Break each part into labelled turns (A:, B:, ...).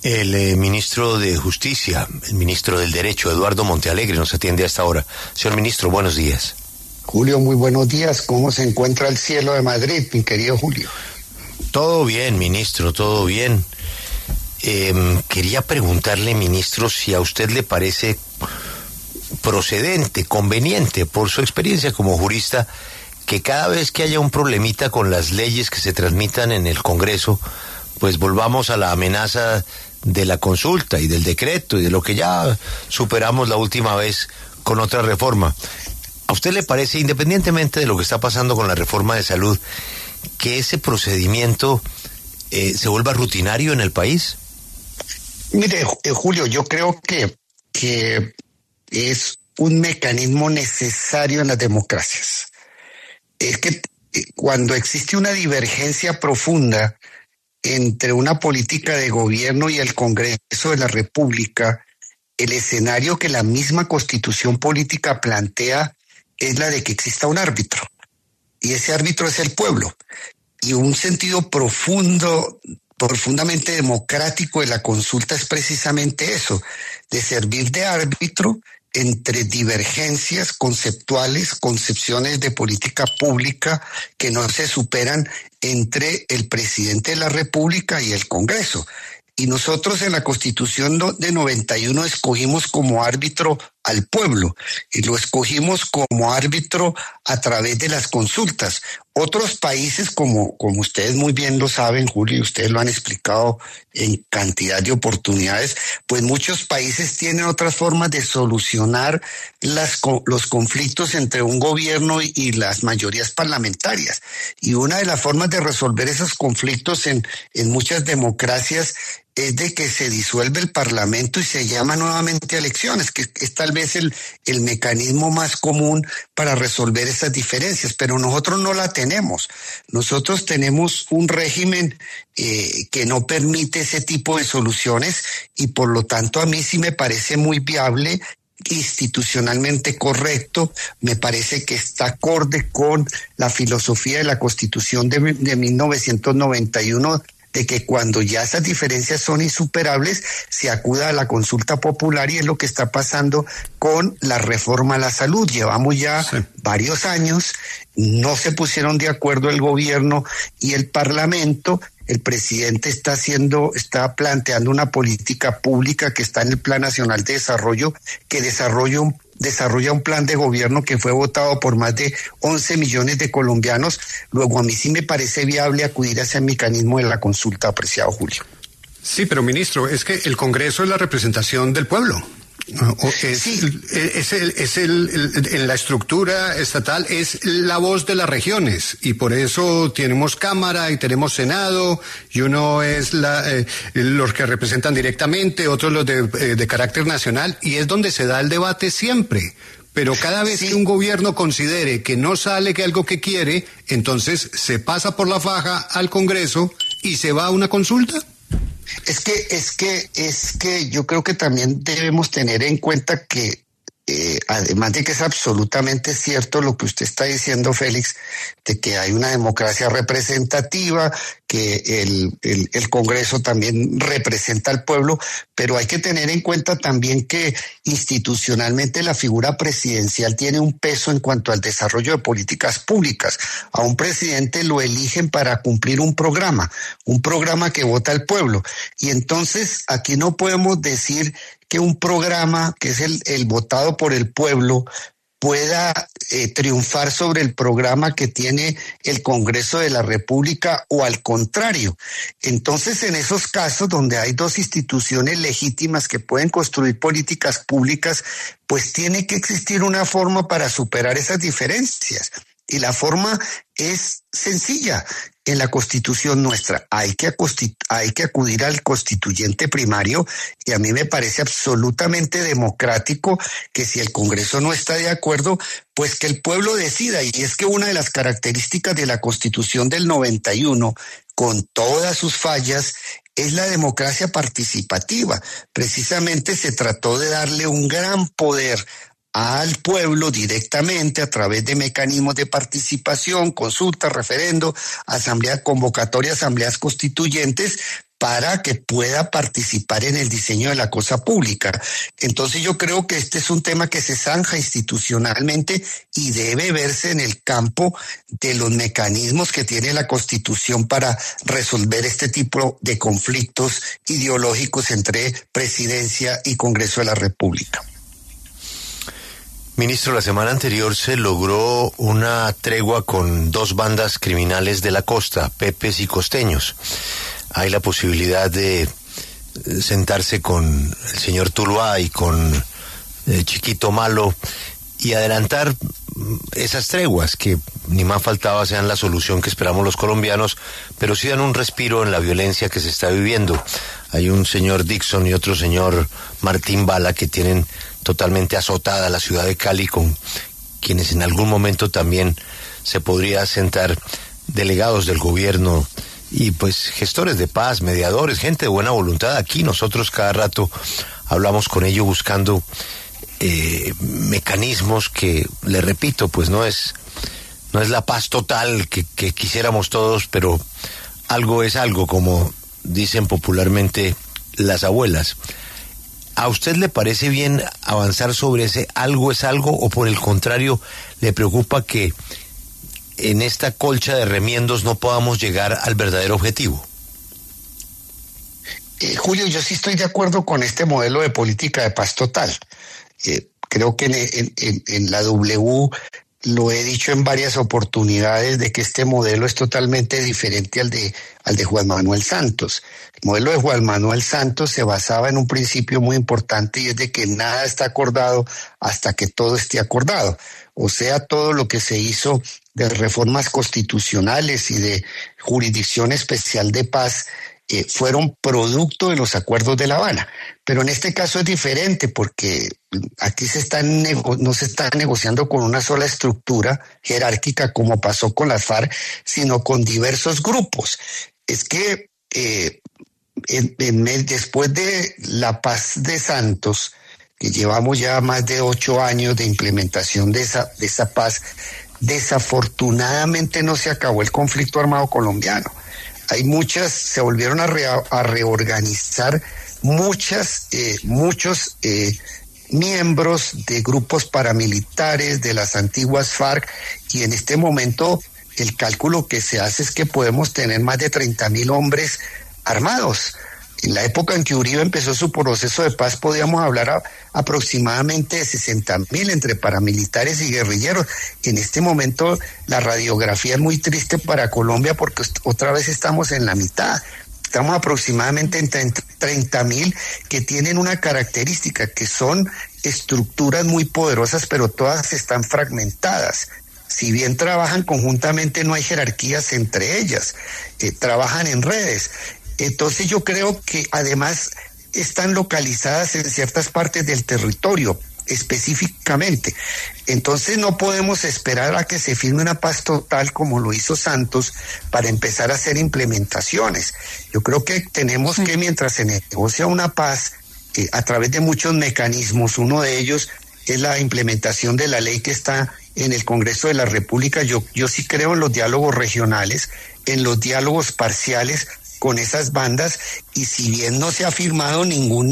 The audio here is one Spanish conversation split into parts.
A: El ministro de Justicia, el ministro del Derecho, Eduardo Montealegre, nos atiende a esta hora. Señor ministro, buenos días.
B: Julio, muy buenos días. ¿Cómo se encuentra el cielo de Madrid, mi querido Julio?
A: Todo bien, ministro, todo bien. Quería preguntarle, ministro, si a usted le parece procedente, conveniente, por su experiencia como jurista, que cada vez que haya un problemita con las leyes que se transmitan en el Congreso, pues volvamos a la amenaza de la consulta y del decreto y de lo que ya superamos la última vez con otra reforma. ¿A usted le parece, independientemente de lo que está pasando con la reforma de salud, que ese procedimiento se vuelva rutinario en el país?
B: Mire, Julio, yo creo que es un mecanismo necesario en las democracias. Es que cuando existe una divergencia profunda entre una política de gobierno y el Congreso de la República, el escenario que la misma Constitución política plantea es la de que exista un árbitro, y ese árbitro es el pueblo. Y un sentido profundamente democrático de la consulta es precisamente eso, de servir de árbitro entre divergencias conceptuales, concepciones de política pública que no se superan entre el presidente de la República y el Congreso. Y nosotros en la Constitución de 91 escogimos como árbitro al pueblo, y lo escogimos como árbitro a través de las consultas. Otros países, como ustedes muy bien lo saben, Julio, y ustedes lo han explicado en cantidad de oportunidades, pues muchos países tienen otras formas de solucionar los conflictos entre un gobierno y las mayorías parlamentarias. Y una de las formas de resolver esos conflictos en muchas democracias es de que se disuelve el Parlamento y se llama nuevamente a elecciones, que es tal vez el mecanismo más común para resolver esas diferencias, pero nosotros no la tenemos. Nosotros tenemos un régimen que no permite ese tipo de soluciones, y por lo tanto a mí sí me parece muy viable, institucionalmente correcto, me parece que está acorde con la filosofía de la Constitución de 1991, de que cuando ya esas diferencias son insuperables, se acuda a la consulta popular, y es lo que está pasando con la reforma a la salud. Llevamos ya varios años, no se pusieron de acuerdo el gobierno y el Parlamento. El presidente está planteando una política pública que está en el Plan Nacional de Desarrollo, que desarrolla un plan de gobierno que fue votado por más de 11 millones de colombianos. Luego, a mí sí me parece viable acudir a ese mecanismo de la consulta, apreciado Julio.
C: Sí, pero ministro, es que el Congreso es la representación del pueblo. En la estructura estatal es la voz de las regiones, y por eso tenemos Cámara y tenemos Senado, y uno es los que representan directamente, otros los de carácter nacional, y es donde se da el debate siempre. Pero cada vez que un gobierno considere que no sale que algo que quiere, entonces se pasa por la faja al Congreso y se va a una consulta.
B: Es que yo creo que también debemos tener en cuenta que además de que es absolutamente cierto lo que usted está diciendo, Félix, de que hay una democracia representativa, que el Congreso también representa al pueblo, pero hay que tener en cuenta también que institucionalmente la figura presidencial tiene un peso en cuanto al desarrollo de políticas públicas. A un presidente lo eligen para cumplir un programa que vota el pueblo. Y entonces aquí no podemos decir que un programa que es el votado por el pueblo pueda triunfar sobre el programa que tiene el Congreso de la República, o al contrario. Entonces, en esos casos donde hay dos instituciones legítimas que pueden construir políticas públicas, pues tiene que existir una forma para superar esas diferencias. Y la forma es sencilla. En la Constitución nuestra hay que acudir al constituyente primario, y a mí me parece absolutamente democrático que si el Congreso no está de acuerdo, pues que el pueblo decida. Y es que una de las características de la Constitución del 91, con todas sus fallas, es la democracia participativa. Precisamente se trató de darle un gran poder al pueblo directamente a través de mecanismos de participación, consulta, referendo, asamblea convocatoria, asambleas constituyentes, para que pueda participar en el diseño de la cosa pública. Entonces yo creo que este es un tema que se zanja institucionalmente y debe verse en el campo de los mecanismos que tiene la Constitución para resolver este tipo de conflictos ideológicos entre Presidencia y Congreso de la República.
A: Ministro, la semana anterior se logró una tregua con dos bandas criminales de la costa, Pepes y Costeños. Hay la posibilidad de sentarse con el señor Tuluá y con Chiquito Malo y adelantar esas treguas que ni más faltaba sean la solución que esperamos los colombianos, pero sí dan un respiro en la violencia que se está viviendo. Hay un señor Dixon y otro señor Martín Bala que tienen totalmente azotada la ciudad de Cali, con quienes en algún momento también se podría sentar delegados del gobierno y pues gestores de paz, mediadores, gente de buena voluntad. Aquí nosotros cada rato hablamos con ellos buscando mecanismos que, le repito, pues no es la paz total que quisiéramos todos, pero algo es algo, como dicen popularmente las abuelas. ¿A usted le parece bien avanzar sobre ese algo es algo, o por el contrario le preocupa que en esta colcha de remiendos no podamos llegar al verdadero objetivo?
B: Julio, yo sí estoy de acuerdo con este modelo de política de paz total. Creo que en la W lo he dicho en varias oportunidades de que este modelo es totalmente diferente al de Juan Manuel Santos. El modelo de Juan Manuel Santos se basaba en un principio muy importante, y es de que nada está acordado hasta que todo esté acordado. O sea, todo lo que se hizo de reformas constitucionales y de jurisdicción especial de paz fueron producto de los acuerdos de La Habana. Pero en este caso es diferente, porque aquí no se está negociando con una sola estructura jerárquica como pasó con las FARC, sino con diversos grupos. Es que después de la paz de Santos, que llevamos ya más de 8 años de implementación de esa paz, desafortunadamente no se acabó el conflicto armado colombiano. Se volvieron a reorganizar muchos miembros de grupos paramilitares de las antiguas FARC, y en este momento el cálculo que se hace es que podemos tener más de 30,000 hombres armados. En la época en que Uribe empezó su proceso de paz podíamos hablar aproximadamente de 60,000 entre paramilitares y guerrilleros. En este momento la radiografía es muy triste para Colombia, porque otra vez estamos en la mitad. Estamos aproximadamente en 30,000 que tienen una característica, que son estructuras muy poderosas, pero todas están fragmentadas. Si bien trabajan conjuntamente, no hay jerarquías entre ellas, trabajan en redes. Entonces yo creo que además están localizadas en ciertas partes del territorio específicamente. Entonces no podemos esperar a que se firme una paz total como lo hizo Santos para empezar a hacer implementaciones. Yo creo que tenemos que, mientras se negocia una paz, a través de muchos mecanismos, uno de ellos es la implementación de la ley que está en el Congreso de la República. Yo sí creo en los diálogos regionales, en los diálogos parciales con esas bandas, y si bien no se ha firmado ningún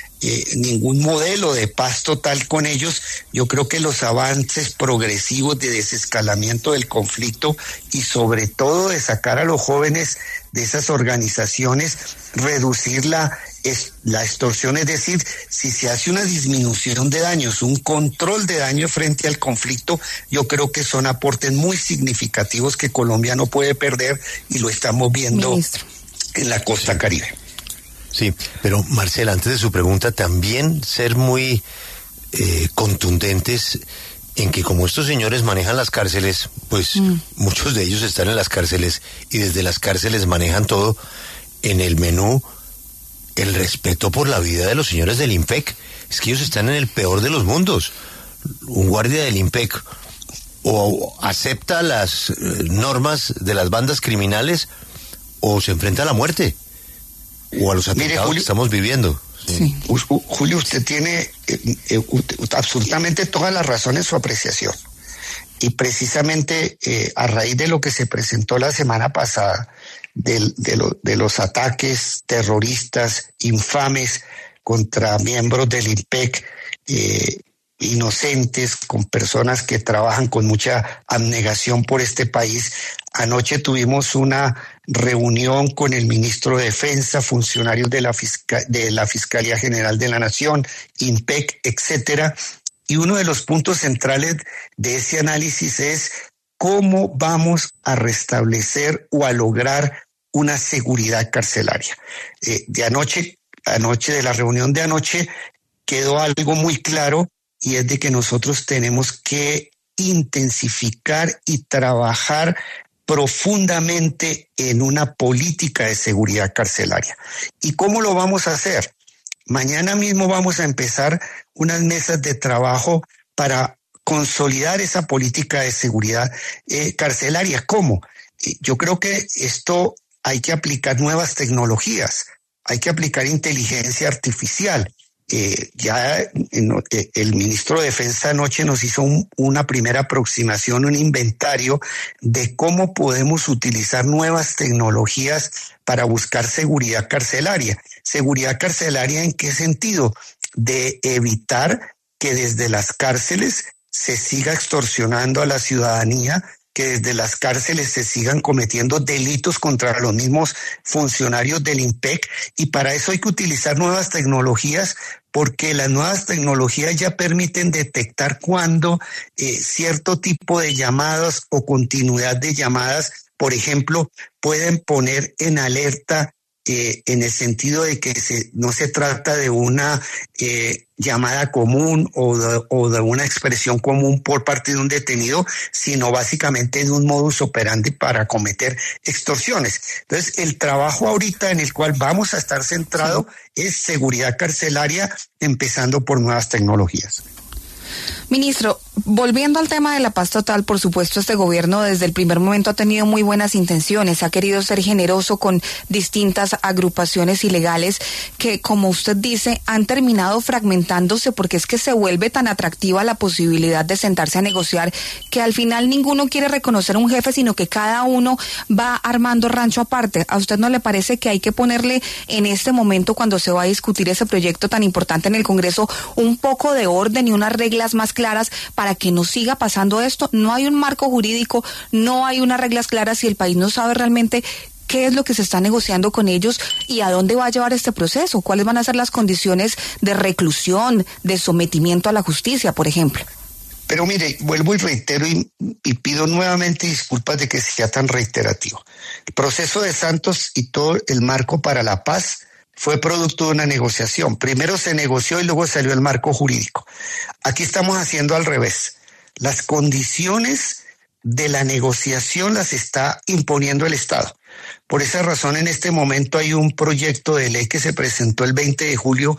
B: modelo de paz total con ellos, yo creo que los avances progresivos de desescalamiento del conflicto, y sobre todo de sacar a los jóvenes de esas organizaciones, reducir la extorsión, es decir, si se hace una disminución de daños, un control de daño frente al conflicto, yo creo que son aportes muy significativos que Colombia no puede perder, y lo estamos viendo, ministro, en la costa caribe.
A: Sí, pero Marcela, antes de su pregunta, también ser muy contundentes en que como estos señores manejan las cárceles, pues muchos de ellos están en las cárceles, y desde las cárceles manejan todo. En el menú, el respeto por la vida de los señores del IMPEC. Es que ellos están en el peor de los mundos. Un guardia del IMPEC o acepta las normas de las bandas criminales, o se enfrenta a la muerte, o a los atentados que estamos viviendo.
B: Sí. Julio, usted tiene absolutamente toda la razón en su apreciación. Y precisamente a raíz de lo que se presentó la semana pasada, de los ataques terroristas infames contra miembros del IMPEC, inocentes, con personas que trabajan con mucha abnegación por este país. Anoche tuvimos una reunión con el ministro de Defensa, funcionarios de la Fiscalía General de la Nación, IMPEC, etcétera. Y uno de los puntos centrales de ese análisis es cómo vamos a restablecer o a lograr una seguridad carcelaria. De anoche, de la reunión de anoche, quedó algo muy claro, y es de que nosotros tenemos que intensificar y trabajar profundamente en una política de seguridad carcelaria. ¿Y cómo lo vamos a hacer? Mañana mismo vamos a empezar unas mesas de trabajo para consolidar esa política de seguridad carcelaria. ¿Cómo? Yo creo que esto hay que aplicar nuevas tecnologías, hay que aplicar inteligencia artificial. El ministro de Defensa anoche nos hizo una primera aproximación, un inventario de cómo podemos utilizar nuevas tecnologías para buscar seguridad carcelaria. ¿Seguridad carcelaria en qué sentido? De evitar que desde las cárceles se siga extorsionando a la ciudadanía, que desde las cárceles se sigan cometiendo delitos contra los mismos funcionarios del IMPEC, y para eso hay que utilizar nuevas tecnologías, porque las nuevas tecnologías ya permiten detectar cuando cierto tipo de llamadas o continuidad de llamadas, por ejemplo, pueden poner en alerta en el sentido de que no se trata de una llamada común o de una expresión común por parte de un detenido, sino básicamente de un modus operandi para cometer extorsiones. Entonces, el trabajo ahorita en el cual vamos a estar centrado es seguridad carcelaria, empezando por nuevas tecnologías.
D: Ministro, volviendo al tema de la paz total, por supuesto, este gobierno desde el primer momento ha tenido muy buenas intenciones, ha querido ser generoso con distintas agrupaciones ilegales que, como usted dice, han terminado fragmentándose, porque es que se vuelve tan atractiva la posibilidad de sentarse a negociar que al final ninguno quiere reconocer un jefe, sino que cada uno va armando rancho aparte. ¿A usted no le parece que hay que ponerle en este momento, cuando se va a discutir ese proyecto tan importante en el Congreso, un poco de orden y unas reglas más claras para que no siga pasando esto? No hay un marco jurídico, no hay unas reglas claras y el país no sabe realmente qué es lo que se está negociando con ellos y a dónde va a llevar este proceso, cuáles van a ser las condiciones de reclusión, de sometimiento a la justicia, por ejemplo.
B: Pero mire, vuelvo y reitero y pido nuevamente disculpas de que sea tan reiterativo. El proceso de Santos y todo el marco para la paz fue producto de una negociación. Primero se negoció y luego salió el marco jurídico. Aquí estamos haciendo al revés. Las condiciones de la negociación las está imponiendo el Estado. Por esa razón, en este momento hay un proyecto de ley que se presentó el 20 de julio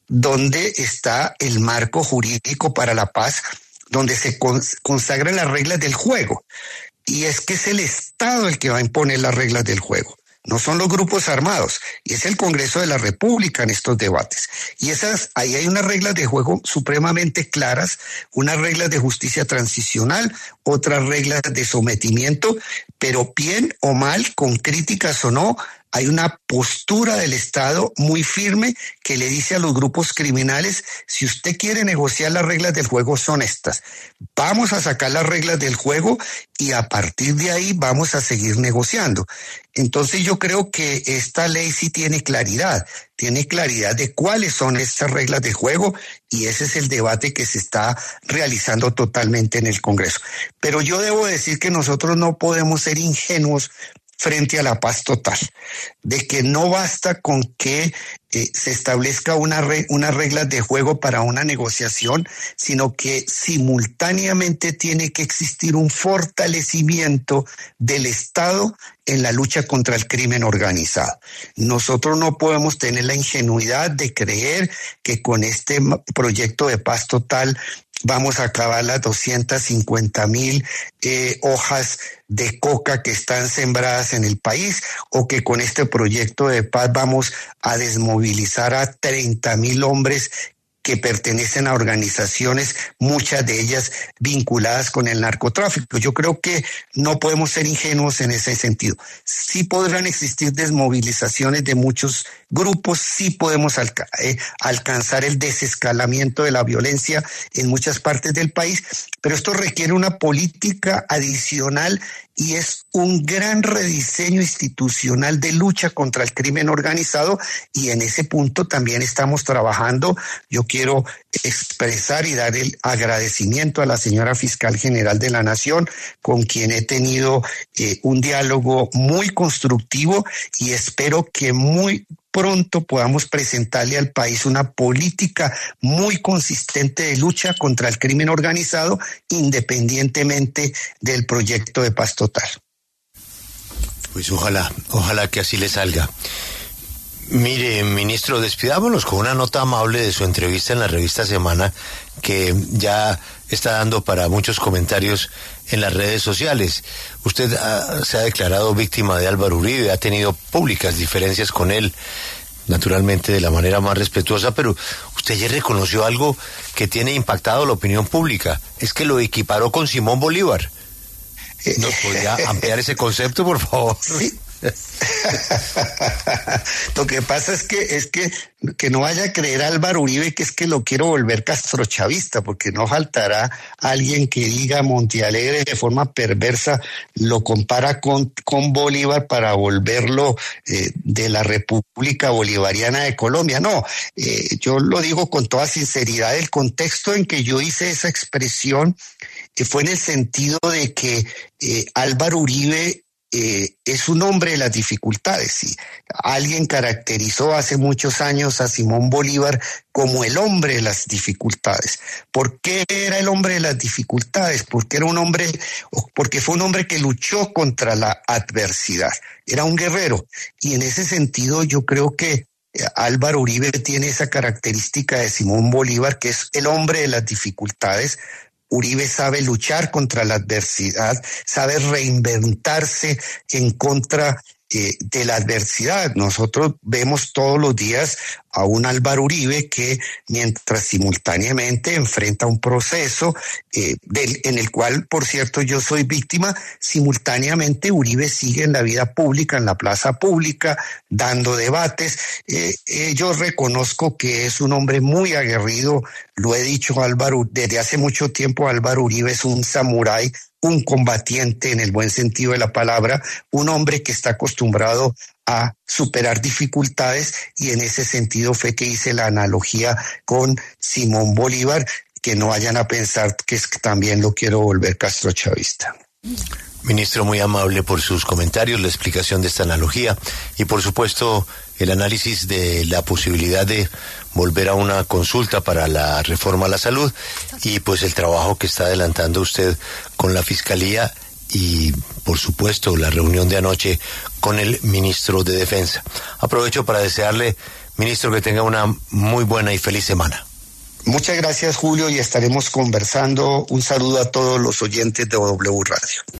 B: donde está el marco jurídico para la paz, donde se consagran las reglas del juego. Y es que es el Estado el que va a imponer las reglas del juego. No son los grupos armados, y es el Congreso de la República en estos debates. Y ahí hay unas reglas de juego supremamente claras, unas reglas de justicia transicional, otras reglas de sometimiento, pero bien o mal, con críticas o no, hay una postura del Estado muy firme que le dice a los grupos criminales: si usted quiere negociar las reglas del juego, son estas. Vamos a sacar las reglas del juego y a partir de ahí vamos a seguir negociando. Entonces yo creo que esta ley sí tiene claridad de cuáles son estas reglas de juego, y ese es el debate que se está realizando totalmente en el Congreso. Pero yo debo decir que nosotros no podemos ser ingenuos frente a la paz total, de que no basta con que se establezca unas reglas de juego para una negociación, sino que simultáneamente tiene que existir un fortalecimiento del Estado en la lucha contra el crimen organizado. Nosotros no podemos tener la ingenuidad de creer que con este proyecto de paz total vamos a acabar las 250,000 hojas de coca que están sembradas en el país, o que con este proyecto de paz vamos a desmovilizar a 30,000 hombres que pertenecen a organizaciones, muchas de ellas vinculadas con el narcotráfico. Yo creo que no podemos ser ingenuos en ese sentido. Sí podrán existir desmovilizaciones de muchos grupos, sí podemos alcanzar el desescalamiento de la violencia en muchas partes del país, pero esto requiere una política adicional y es un gran rediseño institucional de lucha contra el crimen organizado, y en ese punto también estamos trabajando. Yo quiero expresar y dar el agradecimiento a la señora Fiscal General de la Nación, con quien he tenido un diálogo muy constructivo, y espero que muy pronto podamos presentarle al país una política muy consistente de lucha contra el crimen organizado, independientemente del proyecto de paz total.
A: Pues ojalá que así le salga. Mire, ministro, despidámonos con una nota amable de su entrevista en la revista Semana, que ya está dando para muchos comentarios en las redes sociales. Usted se ha declarado víctima de Álvaro Uribe, ha tenido públicas diferencias con él, naturalmente de la manera más respetuosa, pero usted ya reconoció algo que tiene impactado la opinión pública, es que lo equiparó con Simón Bolívar. ¿Nos podría ampliar ese concepto, por favor?
B: Sí. Lo que pasa es que no vaya a creer a Álvaro Uribe que es que lo quiero volver castrochavista, porque no faltará alguien que diga Montealegre de forma perversa lo compara con Bolívar para volverlo de la República Bolivariana de Colombia. No, yo lo digo con toda sinceridad. El contexto en que yo hice esa expresión fue en el sentido de que Álvaro Uribe es un hombre de las dificultades. Y alguien caracterizó hace muchos años a Simón Bolívar como el hombre de las dificultades. ¿Por qué era el hombre de las dificultades? Porque fue un hombre que luchó contra la adversidad. Era un guerrero. Y en ese sentido yo creo que Álvaro Uribe tiene esa característica de Simón Bolívar, que es el hombre de las dificultades. Uribe sabe luchar contra la adversidad, sabe reinventarse en contra de la adversidad. Nosotros vemos todos los días a un Álvaro Uribe que, mientras simultáneamente enfrenta un proceso en el cual, por cierto, yo soy víctima, simultáneamente Uribe sigue en la vida pública, en la plaza pública, dando debates. Yo reconozco que es un hombre muy aguerrido. Lo he dicho, Álvaro, desde hace mucho tiempo Álvaro Uribe es un samurái, un combatiente en el buen sentido de la palabra, un hombre que está acostumbrado a superar dificultades, y en ese sentido fue que hice la analogía con Simón Bolívar, que no vayan a pensar que también lo quiero volver castrochavista.
A: Ministro, muy amable por sus comentarios, la explicación de esta analogía y por supuesto el análisis de la posibilidad de volver a una consulta para la reforma a la salud y pues el trabajo que está adelantando usted con la Fiscalía y por supuesto la reunión de anoche con el ministro de Defensa. Aprovecho para desearle, ministro, que tenga una muy buena y feliz semana.
B: Muchas gracias, Julio, y estaremos conversando. Un saludo a todos los oyentes de W Radio.